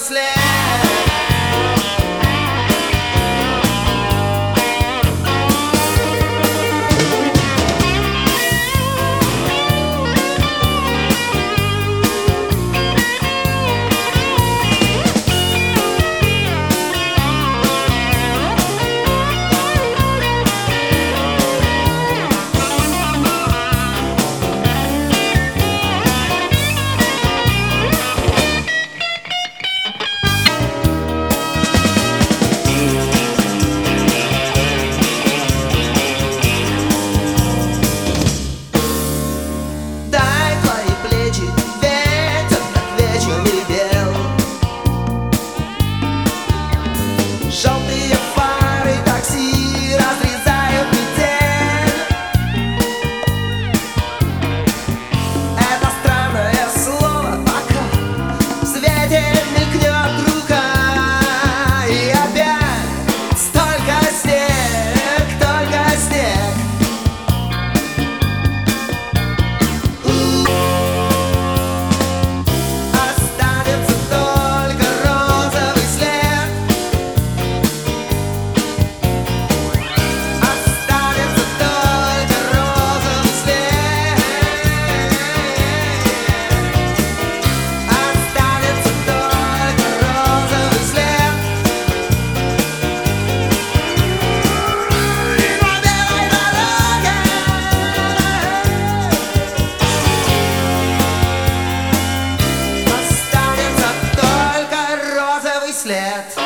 след. Желтые фары такси разрезают метель. Это странное слово пока в свете мелькнет рука. И опять столько снег, только снег. Останется только розовый след. Останется только розовый след. Останется только розовый след. И по белой дороге останется только розовый след.